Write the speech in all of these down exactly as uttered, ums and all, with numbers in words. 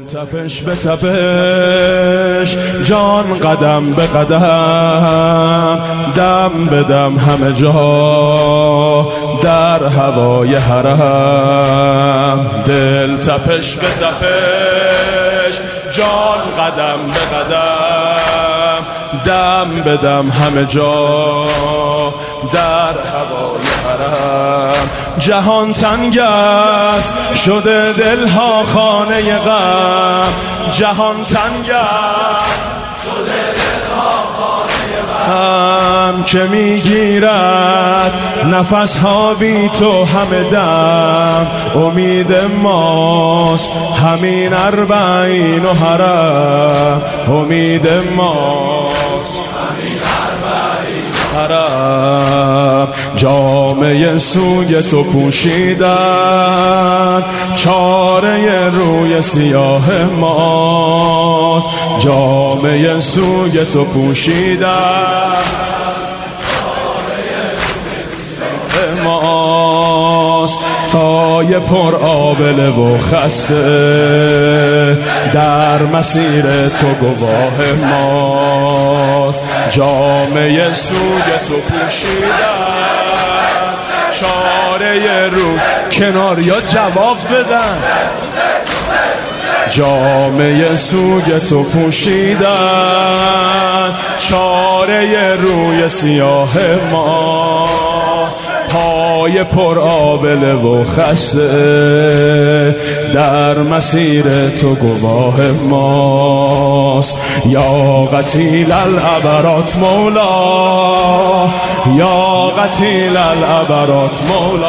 تپش به تپش، جان قدم به قدم، دم به دم همه جا در هوای حرم. دل تپش به تپش، جان قدم به قدم، دم به دم همه جا در هوای حرم. جهان تنگ است شده دلها خانه غم، جهان تنگ است شده دلها خانه غم، که میگیرد نفس ها بی تو همه دم. امید ماست همین اربعین و حرم، امید ماست همین اربعین و حرم. جامه سوی تو پوشیدن چاره روی سیاه ماست، جامه سوی تو پوشیدن ماست. پای پر آبله و خسته در مسیر تو گواه ماست، جامعه سوی تو پوشیدن چاره رو کنار یا جواب بدن. جامعه سوی تو پوشیدن چاره روی سیاه ما، پای پر آبله و خسته در مسیر تو گواه ماست. یا قتیل العبرات مولا، یا قتیل العبرات مولا،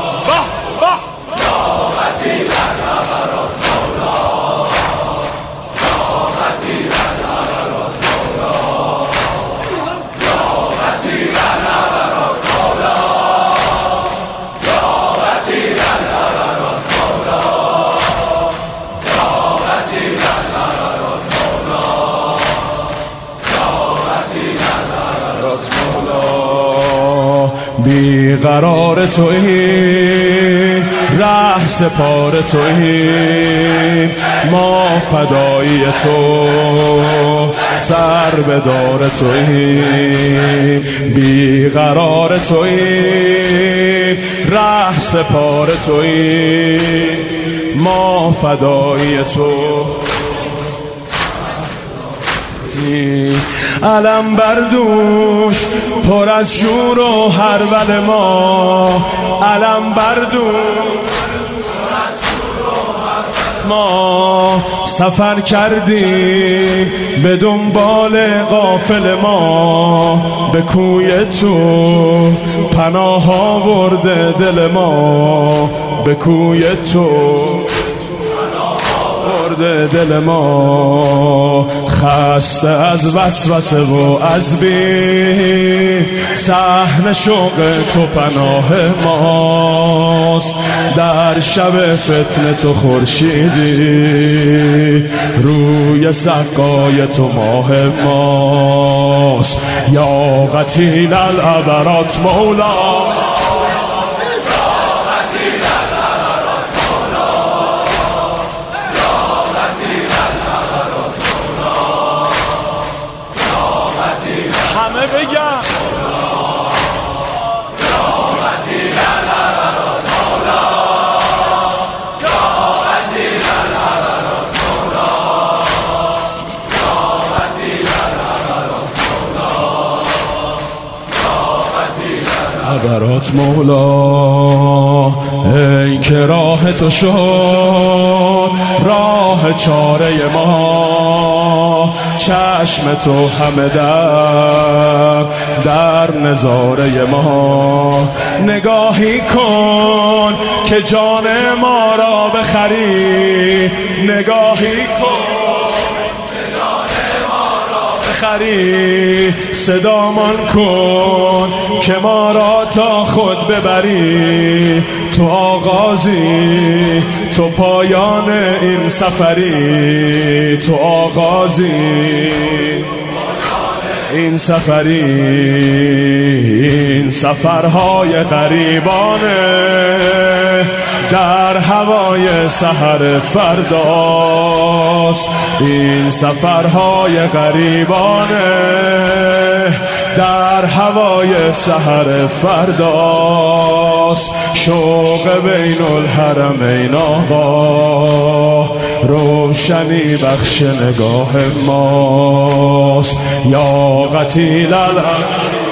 بیقرار تویی ره سپار تویی، ما فدایی تو سر به دار تویی. بیقرار تویی ره سپار تویی، ما فدایی تو. علم بردوش پر از شور و هرول ما، علم بردوش ما سفر کردیم به دنبال غافل ما، به کوی تو پناه آورده دل ما، به کوی تو دل ما. خسته از وسوسه و از بی صحن شوق تو پناه ماست، در شب فتنه تو خورشیدی روی سقای تو ماه ماست. یا قتیل العبرات مولا، همه بگم عبرات مولا، ای که راه تو شد راه چاره ما، چشم تو همه در در نظاره ما. نگاهی کن که جان ما را بخری، نگاهی کن بخری، صدامان کن که ما را تا خود ببری. تو آغازی تو پایان این سفری، تو آغازی این سفری، این سفرهای غریبانه در هوای سحر فردا. ماست. این سفرهای غریبانه در هوای سحر فرداست. شوق بین الحرمین آقا روشنی بخش نگاه ماست. یا قتیل الحق